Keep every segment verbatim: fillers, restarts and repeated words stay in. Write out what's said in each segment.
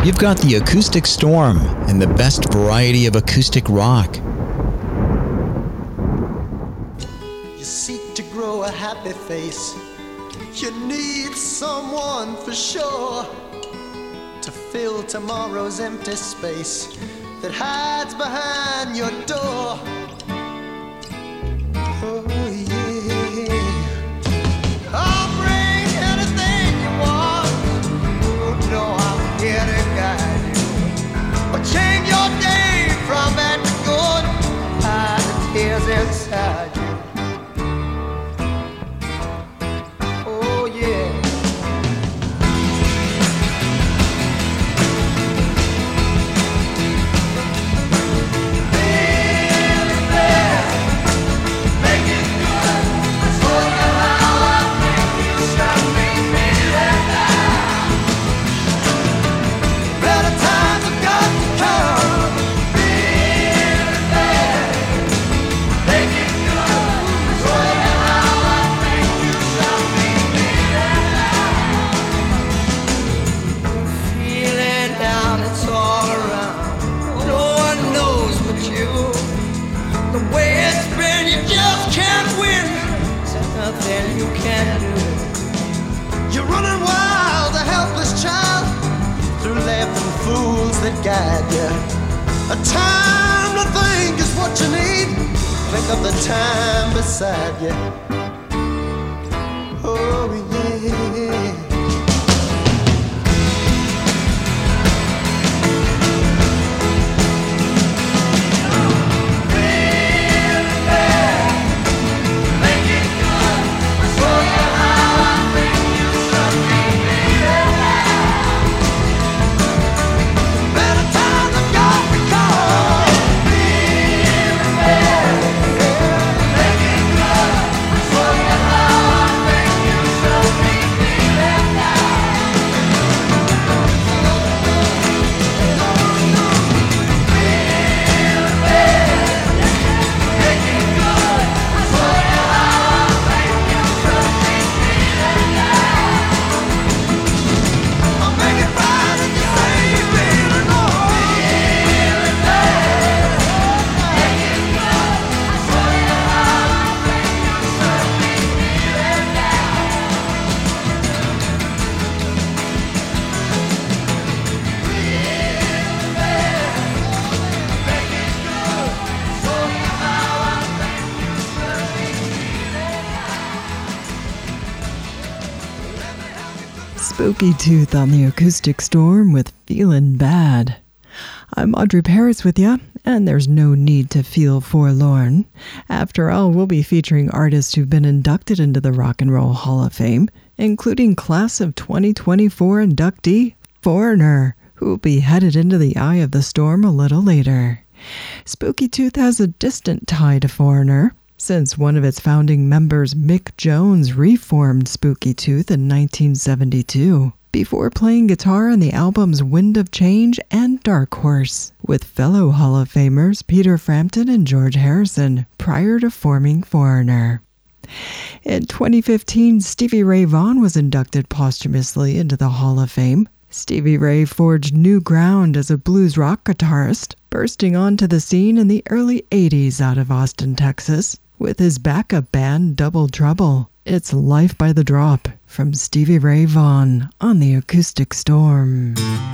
You've got the Acoustic Storm and the best variety of acoustic rock. You seek to grow a happy face. You need someone for sure to fill tomorrow's empty space that hides behind your door. Oh yeah, I'll bring anything you want. Oh no, I'm here to guide you, or change your day from bad to good. Hide the tears inside you. Oh yeah. Nothing you can do. You're running wild, a helpless child, through laughing fools that guide you. A time to think is what you need. Think of the time beside you. Oh yeah. Spooky Tooth on the Acoustic Storm with Feelin' Bad. I'm Audrey Paris with ya, and there's no need to feel forlorn. After all, we'll be featuring artists who've been inducted into the Rock and Roll Hall of Fame, including class of twenty twenty-four inductee Foreigner, who will be headed into the eye of the storm a little later. Spooky Tooth has a distant tie to Foreigner, since one of its founding members, Mick Jones, reformed Spooky Tooth in nineteen seventy-two, before playing guitar on the albums Wind of Change and Dark Horse, with fellow Hall of Famers Peter Frampton and George Harrison, prior to forming Foreigner. In twenty fifteen, Stevie Ray Vaughan was inducted posthumously into the Hall of Fame. Stevie Ray forged new ground as a blues rock guitarist, bursting onto the scene in the early eighties out of Austin, Texas, with his backup band Double Trouble. It's Life by the Drop from Stevie Ray Vaughan on the Acoustic Storm.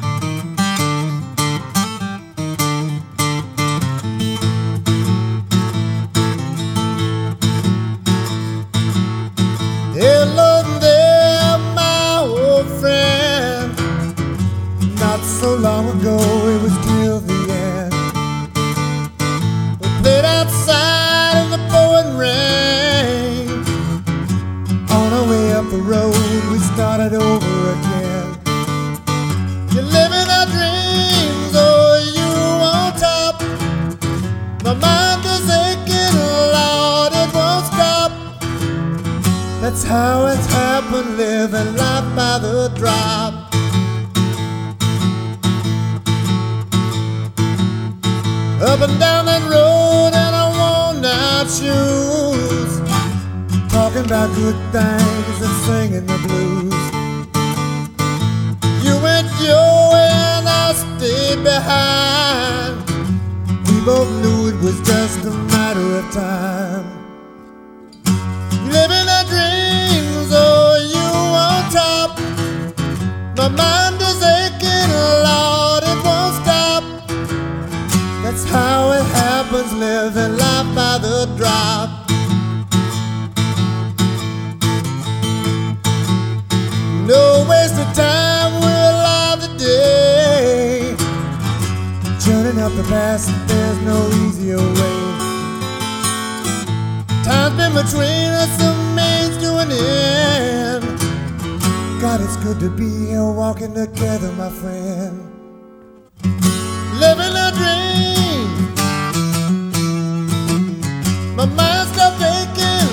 Hello there, my old friend. Not so long ago, it was till the end. We played outside in the pouring rain. On our way up the road, we started over again. You're living our dreams, oh, you on top. My mind is aching, Lord, it won't stop. That's how it's happened, living life by the drop. Up and down that road in our worn out shoes, talking about good things and singing the blues. You went your way and I'll stayed behind. We both knew it was just a matter of time. Living our dreams, oh, you on top. My mind is aching, Lord, it won't stop. That's how it happens, living life by the drop. No waste of time, we're alive today. Journeying up the past, there's no easier way. Time's been between us, some means to an end. God, it's good to be here walking together, my friend. Living a dream. My mind stopped aching.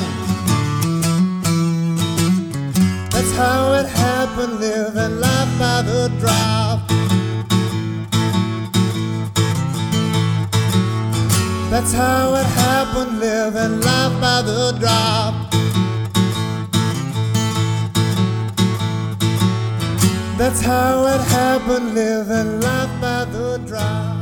That's how it happened, living life by the drop. That's how it happened, living life by the drop. That's how it happened, living life by the drop.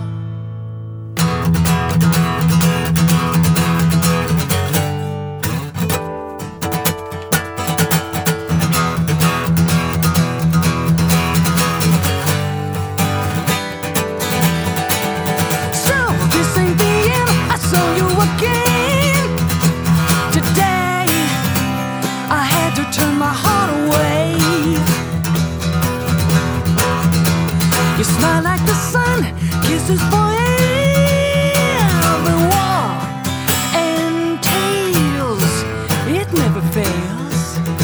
You smile like the sun, kisses for every wall and tales, it never fails.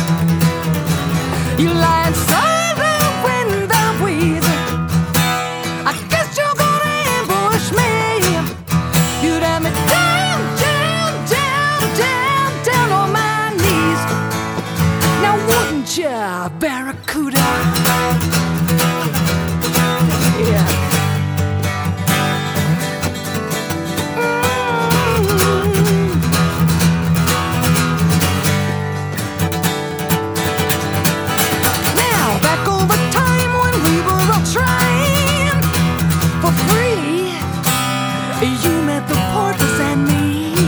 You lie inside the window with, I guess you're gonna ambush me. You'd have me down, down, down, down, down on my knees. Now wouldn't ya, Barracuda? Yeah. Mm-hmm. Now back over time when we were all trying for free, you met the porpoise and me.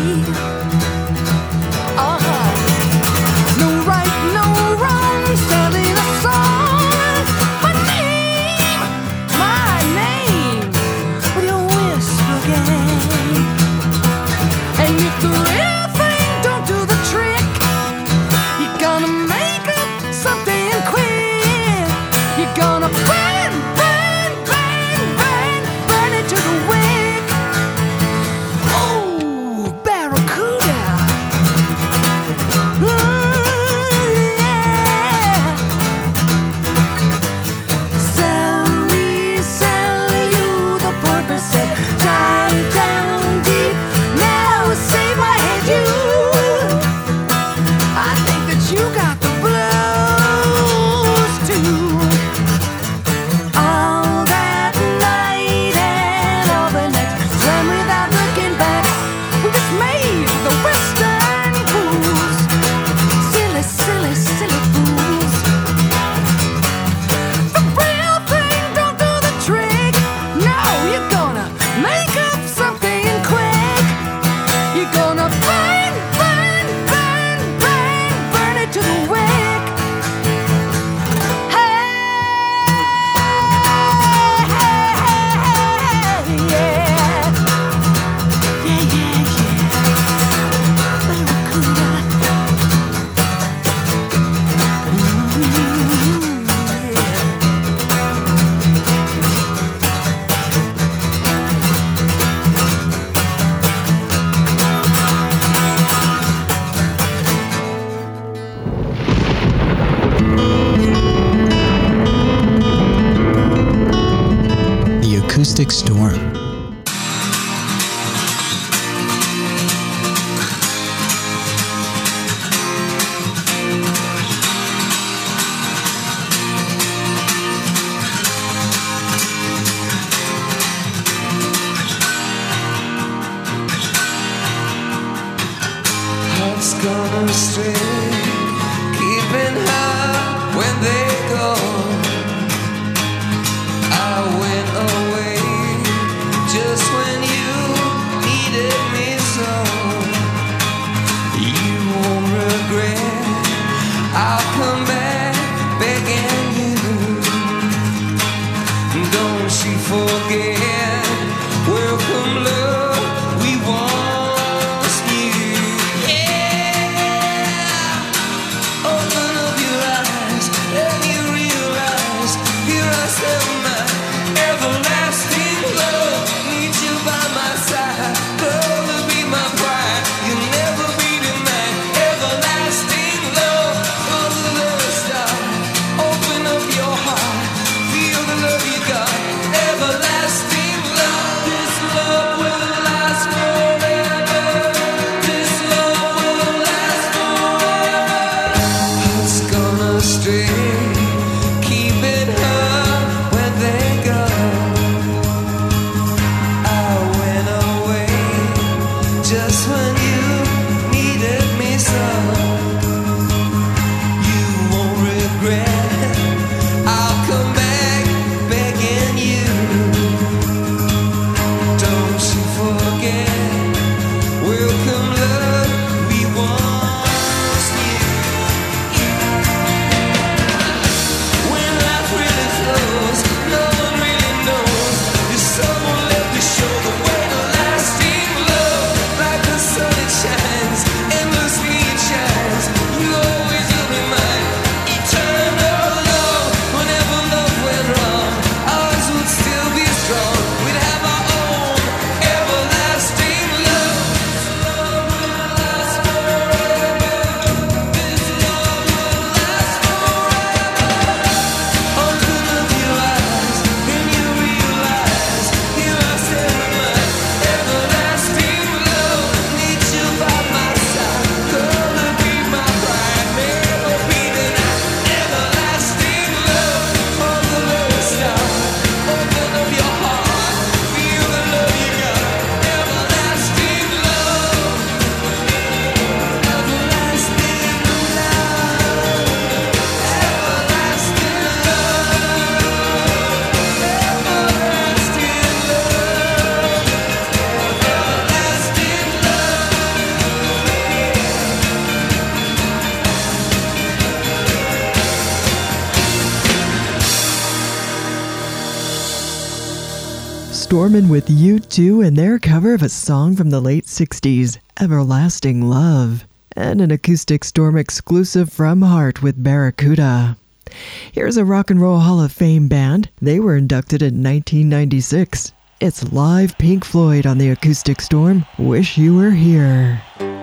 Uh-huh. No right, no wrong, selling a song. My name, my name, with your whisper game. And if the real thing don't do the trick, you're gonna make up something quick. You're gonna burn, burn, burn, burn, burn it to the wick. Oh, Barracuda. Ooh, yeah. Sell me, sell you, the purpose said, dive down deep, now save my head, you. I think that you got the blues too. All that night and all the next, swam without looking back. We just made the western fools, silly, silly, silly fools. The real thing don't do the trick. No, you're gonna make up something quick. You're gonna burn, burn, burn, burn, burn it to the wick. Hey, hey, hey, yeah. Yeah, yeah, yeah. Barracuda. Mm, yeah. The Acoustic Storm. Hearts gone astray, keeping high when they go. I went away Stormin' with U two and their cover of a song from the late sixties, Everlasting Love, and an Acoustic Storm exclusive from Heart with Barracuda. Here's a Rock and Roll Hall of Fame band. They were inducted in nineteen ninety-six. It's live Pink Floyd on the Acoustic Storm, Wish You Were Here.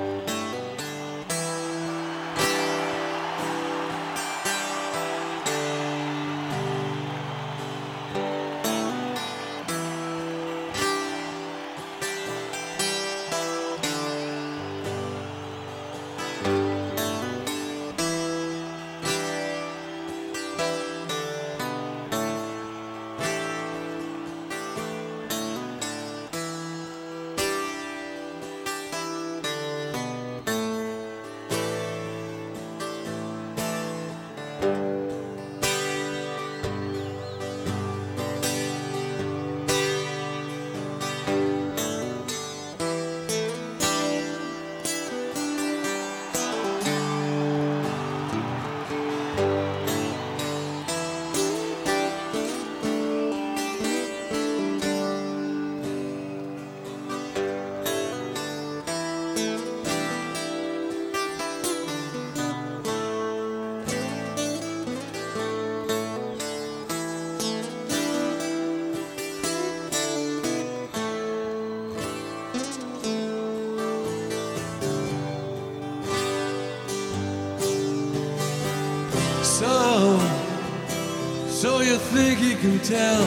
So, so you think you can tell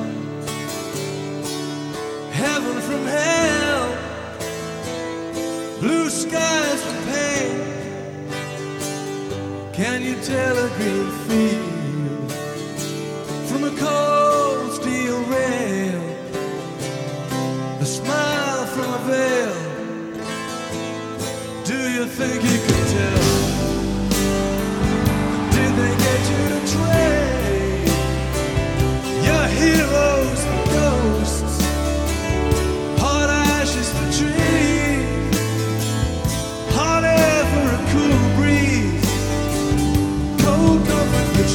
heaven from hell, blue skies from pain? Can you tell a green field from a cold steel rail, a smile from a veil? Do you think you can tell? They get you to trade your heroes for ghosts, hot ashes for trees, hot air for a cool breeze, cold comfort for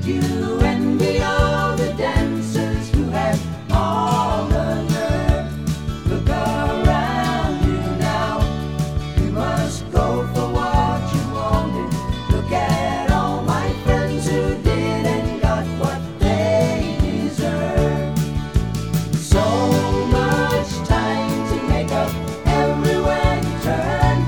You envy all the dancers who have all the nerve. Look around you now. You must go for what you wanted. Look at all my friends who did and got what they deserve. So much time to make up everywhere you turn.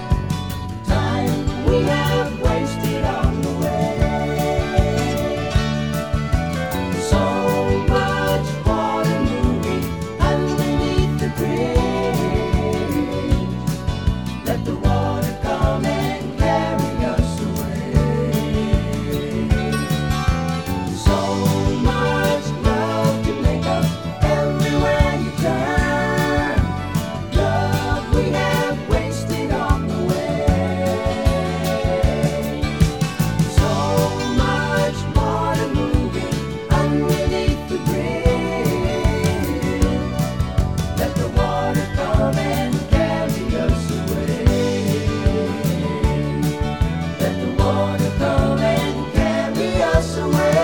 Time we have wasted on the way. So much water moving underneath the bridge. Let the water come and carry us away. So much love to make up everywhere you turn. Love we have wasted on the way. So much water moving underneath the bridge. Let the water come and carry us away. Let the water come and carry us away.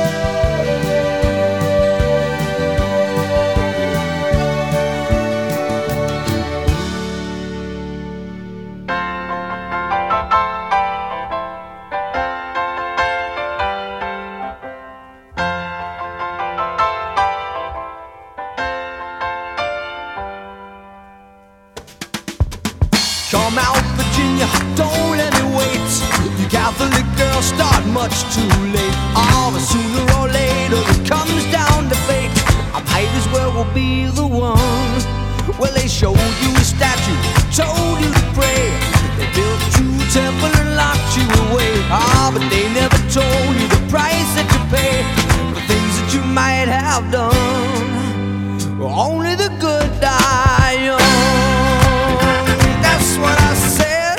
Come out, Virginia, don't let me wait. You Catholic girls start much too late. Oh, but sooner or later it comes down to fate. I might as well will be the one. Well, they showed you a statue, told you to pray. They built you a temple and locked you away. Ah, but they never told you the price that you pay for the things that you might have done. Only the good die young. That's what I said.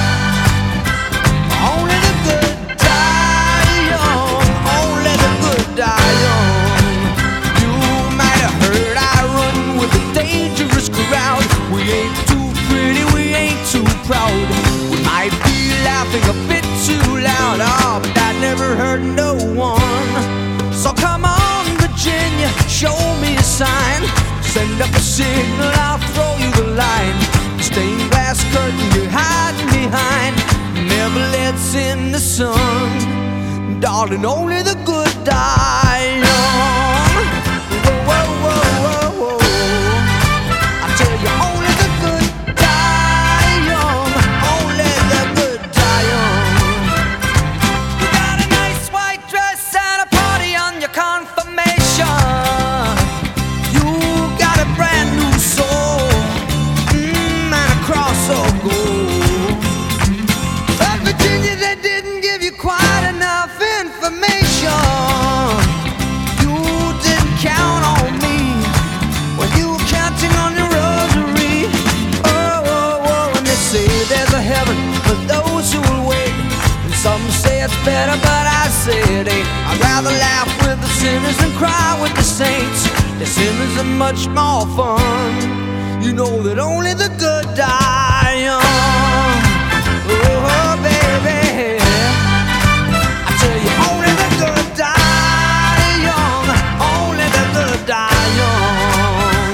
Only the good die young. Only the good die young. You might have heard I run with a dangerous crowd. We ain't too pretty, we ain't too proud. We might be laughing a bit too loud. Oh, but that never hurt no one. So come on, Virginia, show me a sign. Send up a signal, I'll throw you the line. Stained glass curtain you're hiding behind never lets in the sun. Darling, only the good die young. Whoa, whoa, whoa, whoa, whoa. I tell you, only the good die young. Only the good die young. You got a nice white dress and a party on your confirmation. You got a brand new soul, mm, and a cross of gold. But Virginia, they didn't give you quite enough information. You didn't count on me when you were counting on your rosary. Oh, oh, oh, and they say there's a heaven for those who will wait. And some say it's better, but I say it ain't. I'd rather laugh with the sinners than cry with the saints. The sinners are much more fun. You know that only the good die young. Oh, baby, I tell you, only the good die young. Only the good die young.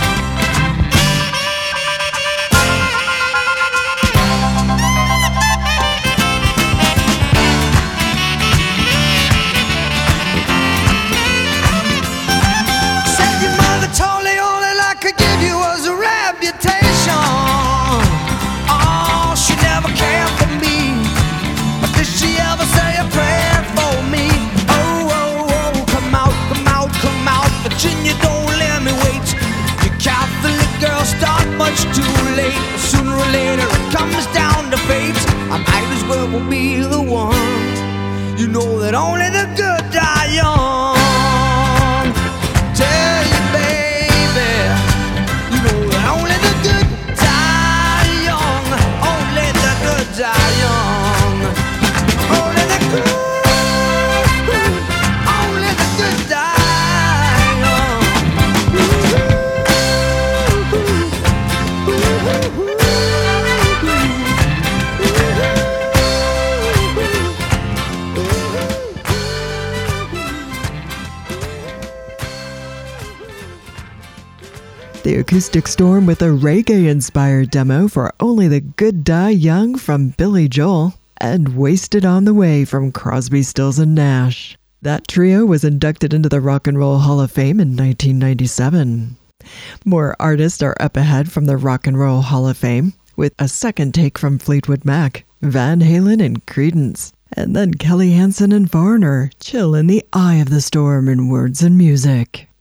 Said your mother told me all that I could give you was a reputation. Oh, she never cared for me, but did she ever say a prayer for me? Oh, oh, oh, come out, come out, come out, Virginia, don't let me wait. You Catholic girls start much too late. Sooner or later it comes down to fate. I might as well be the one. You know that only the good die young. Tell you, baby, you know that only the good die young. Only the good die young. Only the good, only the good die young. Ooh, ooh, ooh, ooh. The Acoustic Storm with a reggae-inspired demo for Only the Good Die Young from Billy Joel, and Wasted on the Way from Crosby, Stills and Nash. That trio was inducted into the Rock and Roll Hall of Fame in nineteen ninety-seven. More artists are up ahead from the Rock and Roll Hall of Fame, with a second take from Fleetwood Mac, Van Halen and Creedence, and then Kelly Hansen and Foreigner chill in the eye of the storm in words and music.